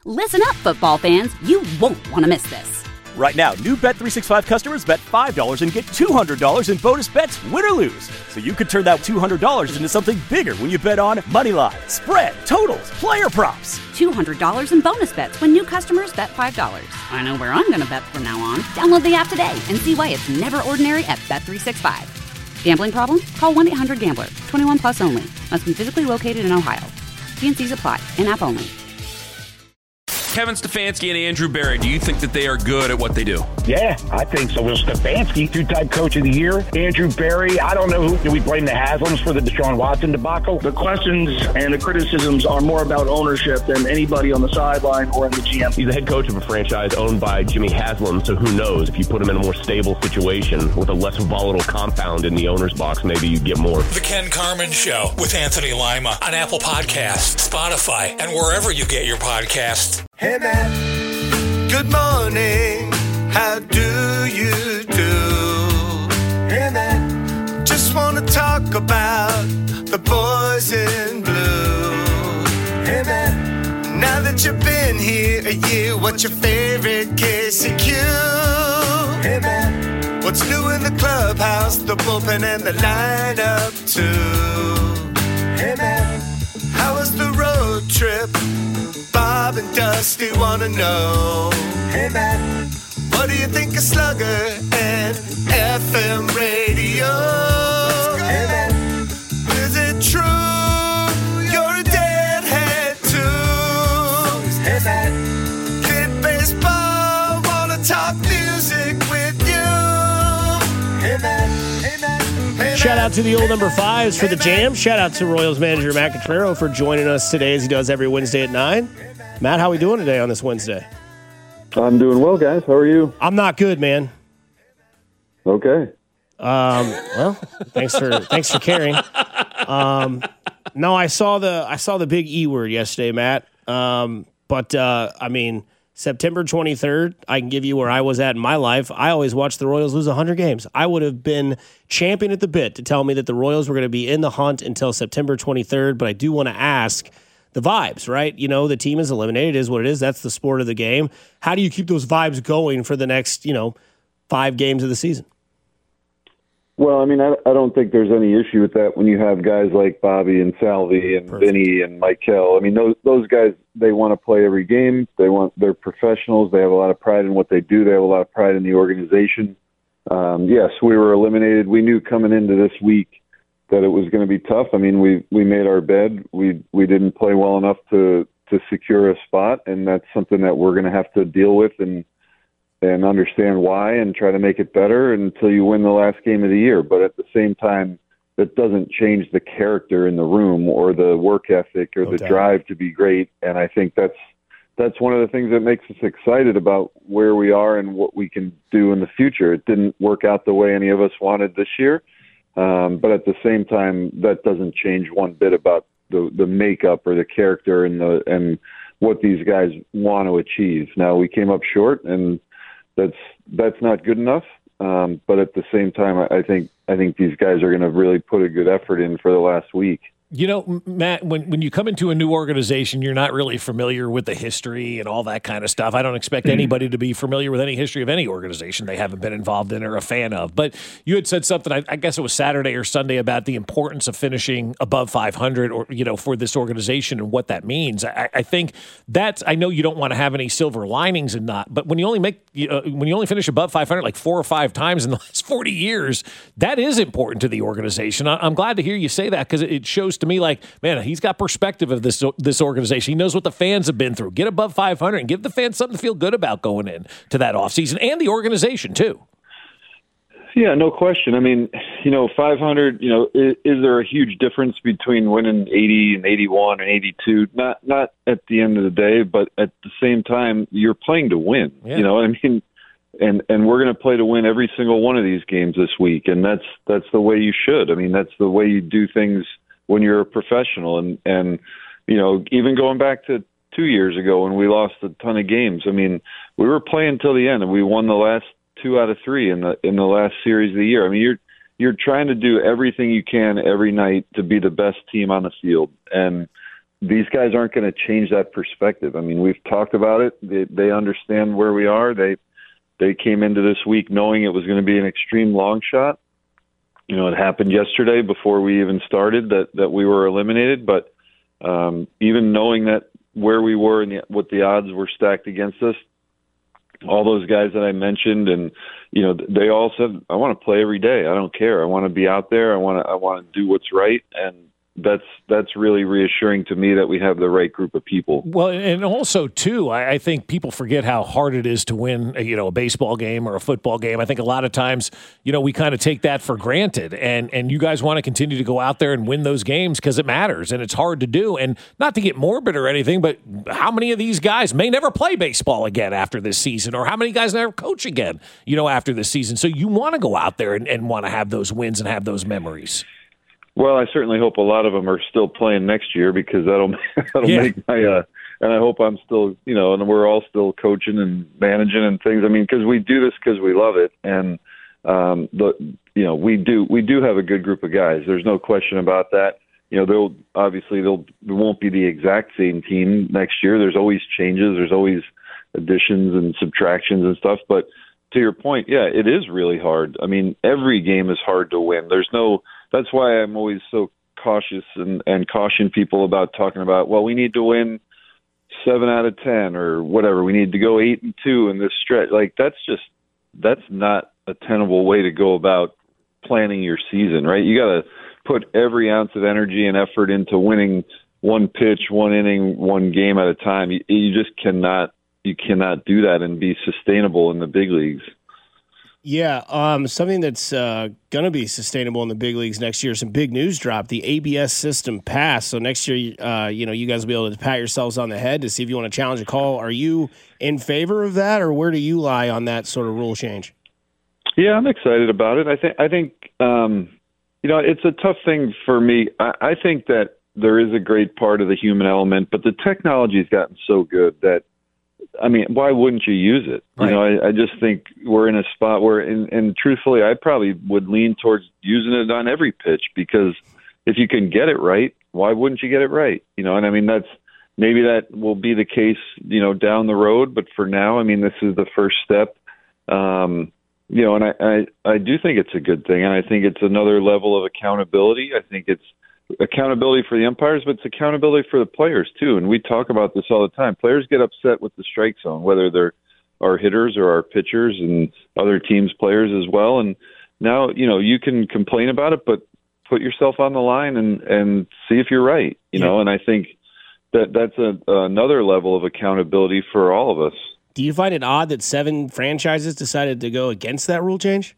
Listen up, football fans. You won't want to miss this. Right now, new Bet365 customers bet $5 and get $200 in bonus bets, win or lose. So you could turn that $200 into something bigger when you bet on money line, spread, totals, player props. $200 in bonus bets when new customers bet $5. I know where I'm going to bet from now on. Download the app today and see why it's never ordinary at Bet365. Gambling problem? Call 1-800-GAMBLER. 21 plus only. Must be physically located in Ohio. T&Cs apply. In-app only. Kevin Stefanski and Andrew Berry, do you think that they are good at what they do? Yeah, I think so. Well, Stefanski, two-time coach of the year. Andrew Berry, I don't know who. Do we blame the Haslams for the Deshaun Watson debacle? The questions and the criticisms are more about ownership than anybody on the sideline or in the GM. He's the head coach of a franchise owned by Jimmy Haslam, so who knows? If you put him in a more stable situation with a less volatile compound in the owner's box, maybe you get more. The Ken Carman Show with Anthony Lima on Apple Podcasts, Spotify, and wherever you get your podcasts. Hey man, good morning, how do you do? Hey man, just want to talk about the boys in blue. Hey man, now that you've been here a year, what's your favorite KCQ? Hey man, what's new in the clubhouse, the bullpen and the lineup too? Hey man, how was the road trip? Bob and Dusty want to know. Hey man, what do you think of Slugger and FM radio? Hey man, is it true you're a deadhead too? Hey man, kid baseball, wanna talk music with you? Hey man, hey man, hey man. Shout out to the old number fives for the jam. Shout out to Royals manager Matt Cottrero for joining us today as he does every Wednesday at 9. Matt, how are we doing today on this Wednesday? I'm doing well, guys. How are you? I'm not good, man. Okay. Well, thanks for caring. No, I saw the big E word yesterday, Matt. But I mean, September 23rd, I can give you where I was at in my life. I always watched the Royals lose 100 games. I would have been champing at the bit to tell me that the Royals were going to be in the hunt until September 23rd. But I do want to ask the vibes, right? You know, the team is eliminated. It is what it is. That's the sport of the game. How do you keep those vibes going for the next, 5 games of the season? Well, I mean, I don't think there's any issue with that when you have guys like Bobby and Salvi and Vinny and Michael. I mean, those guys, they want to play every game. They're professionals. They have a lot of pride in what they do. They have a lot of pride in the organization. Yes, we were eliminated. We knew coming into this week that it was going to be tough. I mean, we made our bed. We didn't play well enough to secure a spot, and that's something that we're going to have to deal with and understand why and try to make it better until you win the last game of the year. But at the same time, that doesn't change the character in the room or the work ethic or the drive to be great. And I think that's one of the things that makes us excited about where we are and what we can do in the future. It didn't work out the way any of us wanted this year. But at the same time, that doesn't change one bit about the makeup or the character and what these guys want to achieve. Now, we came up short, and that's not good enough. But at the same time, I think these guys are going to really put a good effort in for the last week. You know, Matt, when you come into a new organization, you're not really familiar with the history and all that kind of stuff. I don't expect anybody to be familiar with any history of any organization they haven't been involved in or a fan of. But you had said something, I guess it was Saturday or Sunday, about the importance of finishing above 500 or, for this organization and what that means. I think that's, I know you don't want to have any silver linings in that, but when you only finish above 500 like 4 or 5 times in the last 40 years, that is important to the organization. I'm glad to hear you say that, because it shows to me like, man, he's got perspective of this organization. He knows what the fans have been through. Get above 500 and give the fans something to feel good about going in to that offseason, and the organization too. Yeah, no question. I mean, 500, is there a huge difference between winning 80 and 81 and 82? Not at the end of the day, but at the same time, you're playing to win. Yeah. You know what I mean? And we're going to play to win every single one of these games this week, and that's the way you should. I mean, that's the way you do things when you're a professional. And even going back to 2 years ago when we lost a ton of games, I mean, we were playing till the end, and we won the last 2 out of 3 in the last series of the year. I mean, you're trying to do everything you can every night to be the best team on the field, and these guys aren't going to change that perspective. I mean, we've talked about it. They understand where we are. They came into this week knowing it was going to be an extreme long shot. You know, it happened yesterday before we even started that we were eliminated. But even knowing that where we were and what the odds were stacked against us, all those guys that I mentioned, and you know, they all said, "I want to play every day. I don't care. I want to be out there. I want to do what's right." And that's really reassuring to me that we have the right group of people. Well, and also too, I think people forget how hard it is to win, a baseball game or a football game. I think a lot of times, we kind of take that for granted, and you guys want to continue to go out there and win those games because it matters and it's hard to do. And not to get morbid or anything, but how many of these guys may never play baseball again after this season, or how many guys never coach again, after this season? So you want to go out there and want to have those wins and have those memories. Well, I certainly hope a lot of them are still playing next year, because that'll make my and I hope I'm still, and we're all still coaching and managing and things. I mean, because we do this because we love it, and we do have a good group of guys. There's no question about that. There won't be the exact same team next year. There's always changes. There's always additions and subtractions and stuff. But to your point, yeah, it is really hard. I mean, every game is hard to win. That's why I'm always so cautious and caution people about talking about, well, we need to win 7 out of 10 or whatever. We need to go 8-2 in this stretch. Like, that's not a tenable way to go about planning your season, right? You got to put every ounce of energy and effort into winning one pitch, one inning, one game at a time. You just cannot do that and be sustainable in the big leagues. Yeah, something that's going to be sustainable in the big leagues next year. Some big news dropped. The ABS system passed. So next year, you guys will be able to pat yourselves on the head to see if you want to challenge a call. Are you in favor of that, or where do you lie on that sort of rule change? Yeah, I'm excited about it. I think it's a tough thing for me. I think that there is a great part of the human element, but the technology's gotten so good that, I mean, why wouldn't you use it? Right. I just think we're in a spot where, and truthfully, I probably would lean towards using it on every pitch, because if you can get it right, why wouldn't you get it right? And I mean, maybe that will be the case, down the road. But for now, I mean, this is the first step. And I do think it's a good thing. And I think it's another level of accountability. I think it's accountability for the umpires, but it's accountability for the players too. And we talk about this all the time. Players get upset with the strike zone, whether they're our hitters or our pitchers and other teams' players as well. And now, you can complain about it, but put yourself on the line and see if you're right, know. And I think that's another level of accountability for all of us. Do you find it odd that 7 franchises decided to go against that rule change?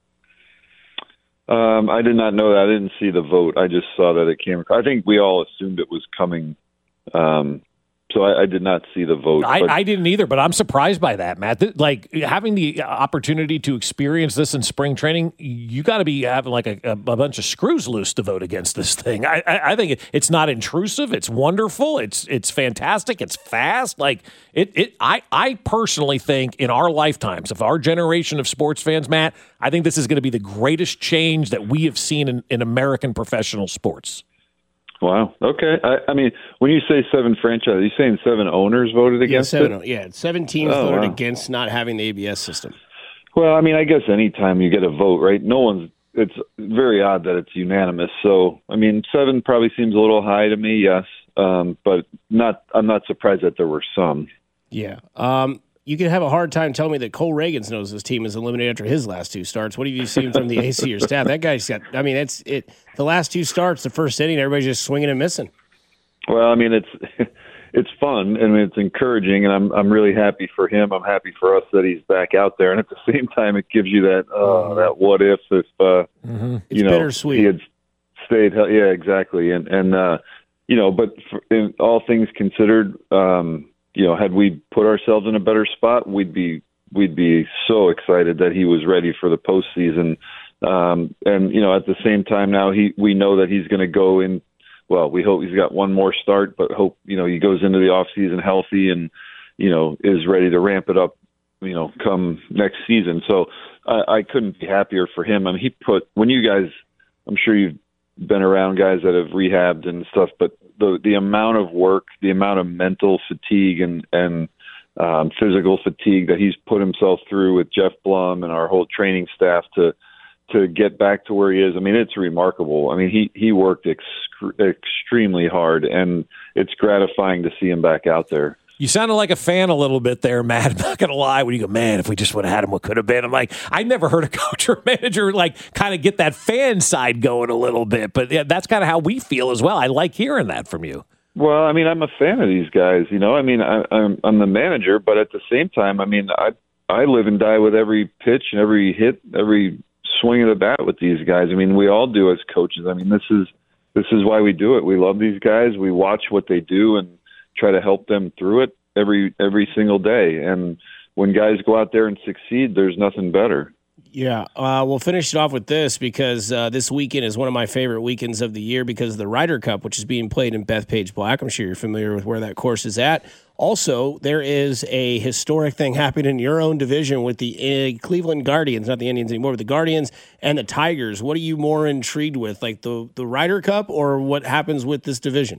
I did not know that. I didn't see the vote. I just saw that it came. I think we all assumed it was coming. So I did not see the vote. I didn't either, but I'm surprised by that, Matt. Like, having the opportunity to experience this in spring training, you got to be having like a bunch of screws loose to vote against this thing. I think it's not intrusive. It's wonderful. It's fantastic. It's fast. Like I personally think in our lifetimes, of our generation of sports fans, Matt, I think this is going to be the greatest change that we have seen in American professional sports. Wow. Okay. I mean, when you say 7 franchises, are you saying 7 owners voted against it? Yeah, 7 teams voted against not having the ABS system. Well, I mean, I guess anytime you get a vote, right? It's very odd that it's unanimous. So, I mean, 7 probably seems a little high to me, yes. But I'm not surprised that there were some. Yeah. You could have a hard time telling me that Cole Reagans knows his team is eliminated after his last 2 starts. What have you seen from the AC or staff? That guy's got, I mean, that's it. The last 2 starts, the first inning, everybody's just swinging and missing. Well, I mean, it's fun and it's encouraging, and I'm really happy for him. I'm happy for us that he's back out there, and at the same time, it gives you that what if it's bittersweet. He had stayed. Yeah, exactly, and but in all things considered. Had we put ourselves in a better spot, we'd be so excited that he was ready for the postseason. At the same time now we know that he's going to go in. Well, we hope he's got one more start, but hope, he goes into the off season healthy and, is ready to ramp it up, come next season. So I couldn't be happier for him. I mean, when you guys, I'm sure you've been around guys that have rehabbed and stuff, but the amount of work, the amount of mental fatigue and physical fatigue that he's put himself through with Jeff Blum and our whole training staff to get back to where he is. I mean, it's remarkable. I mean, he worked extremely hard, and it's gratifying to see him back out there. You sounded like a fan a little bit there, Matt. I'm not going to lie. When you go, man, if we just would have had him, what could have been? I'm like, I never heard a coach or manager like kind of get that fan side going a little bit. But yeah, that's kind of how we feel as well. I like hearing that from you. Well, I mean, I'm a fan of these guys. You know, I mean, I'm the manager, but at the same time, I mean, I live and die with every pitch and every hit, every swing of the bat with these guys. I mean, we all do as coaches. I mean, this is why we do it. We love these guys. We watch what they do and try to help them through it every single day. And when guys go out there and succeed, there's nothing better. Yeah, we'll finish it off with this because this weekend is one of my favorite weekends of the year because of the Ryder Cup, which is being played in Bethpage Black. I'm sure you're familiar with where that course is at. Also, there is a historic thing happening in your own division with the Cleveland Guardians, not the Indians anymore, but the Guardians and the Tigers. What are you more intrigued with, like the Ryder Cup or what happens with this division?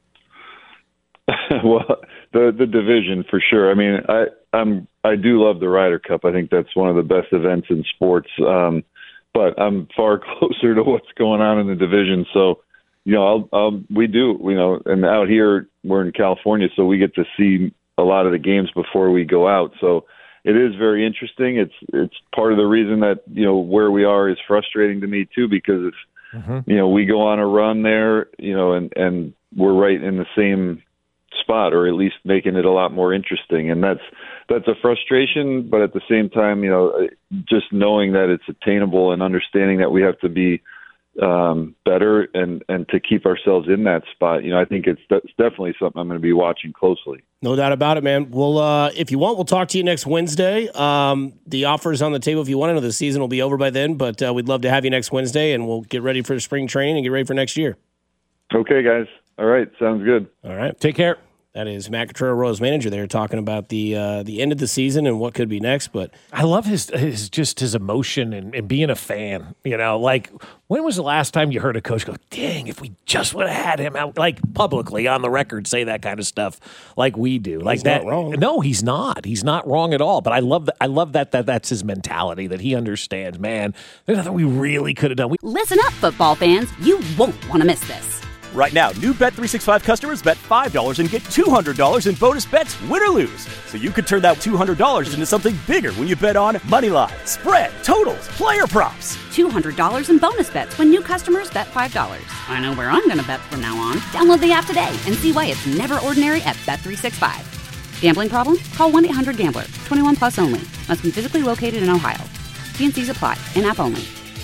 Well, the division for sure. I mean, I do love the Ryder Cup. I think that's one of the best events in sports. But I'm far closer to what's going on in the division. So, you know, we do, you know, and out here we're in California, so we get to see a lot of the games before we go out. So it is very interesting. It's part of the reason that, you know, where we are is frustrating to me too, because if, you know, we go on a run there, you know, and we're right in the same spot, or at least making it a lot more interesting. And that's a frustration, but at the same time, you know, just knowing that it's attainable and understanding that we have to be better and to keep ourselves in that spot. You know, I think it's definitely something I'm going to be watching closely. No doubt about it, man. We'll, if you want, we'll talk to you next Wednesday. The offer is on the table if you want. I know the season will be over by then, but we'd love to have you next Wednesday, and we'll get ready for spring training and get ready for next year. Okay, guys. All right. Sounds good. All right. Take care. That is Matt Cottrell, Royals manager there, talking about the end of the season and what could be next. But I love his emotion and being a fan. You know, like, when was the last time you heard a coach go, dang, if we just would have had him out, like publicly on the record, say that kind of stuff like we do. Like, he's that. Not wrong. No, he's not. He's not wrong at all. But I love that that's his mentality, that he understands, man, there's nothing we really could have done. Listen up, football fans. You won't want to miss this. Right now, new Bet365 customers bet $5 and get $200 in bonus bets, win or lose. So you could turn that $200 into something bigger when you bet on moneyline, spread, totals, player props. $200 in bonus bets when new customers bet $5. I know where I'm going to bet from now on. Download the app today and see why it's never ordinary at Bet365. Gambling problem? Call 1-800-GAMBLER. 21 plus only. Must be physically located in Ohio. T&Cs apply. In-app only.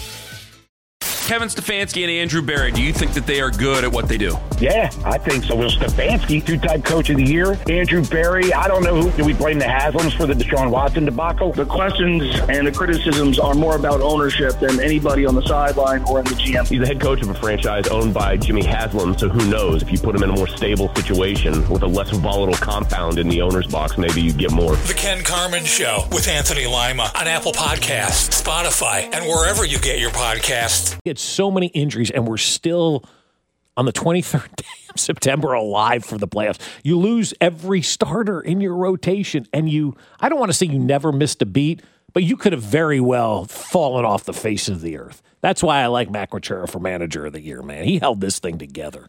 Kevin Stefanski and Andrew Berry, do you think that they are good at what they do? Yeah, I think so. Will Stefanski, two-time coach of the year. Andrew Berry, I don't know who. Do we blame the Haslams for the Deshaun Watson debacle? The questions and the criticisms are more about ownership than anybody on the sideline or in the GM. He's the head coach of a franchise owned by Jimmy Haslam, so who knows? If you put him in a more stable situation with a less volatile compound in the owner's box, maybe you'd get more. The Ken Carman Show with Anthony Lima on Apple Podcasts, Spotify, and wherever you get your podcasts. It's so many injuries, and we're still on the 23rd day of September alive for the playoffs. You lose every starter in your rotation, and I don't want to say you never missed a beat, but you could have very well fallen off the face of the earth. That's why I like Matt Quachera for Manager of the Year, man. He held this thing together.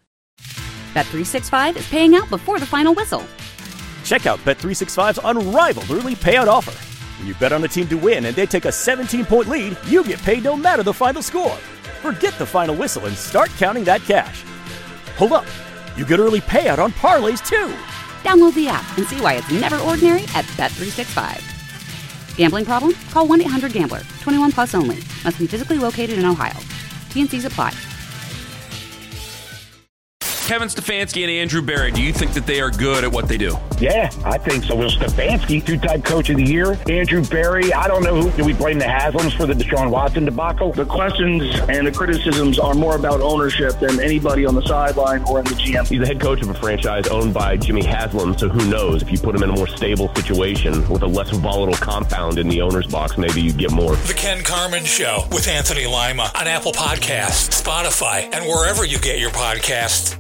Bet365 is paying out before the final whistle. Check out Bet365's unrivaled early payout offer. When you bet on a team to win and they take a 17-point lead, you get paid no matter the final score. Forget the final whistle and start counting that cash. Hold up. You get early payout on parlays, too. Download the app and see why it's never ordinary at Bet365. Gambling problem? Call 1-800-GAMBLER. 21 plus only. Must be physically located in Ohio. T&Cs apply. Kevin Stefanski and Andrew Berry, do you think that they are good at what they do? Yeah, I think so. Will Stefanski, two-time coach of the year. Andrew Berry, I don't know who. Do we blame the Haslams for the Deshaun Watson debacle? The questions and the criticisms are more about ownership than anybody on the sideline or in the GM. He's the head coach of a franchise owned by Jimmy Haslam, so who knows? If you put him in a more stable situation with a less volatile compound in the owner's box, maybe you'd get more. The Ken Carman Show with Anthony Lima on Apple Podcasts, Spotify, and wherever you get your podcasts.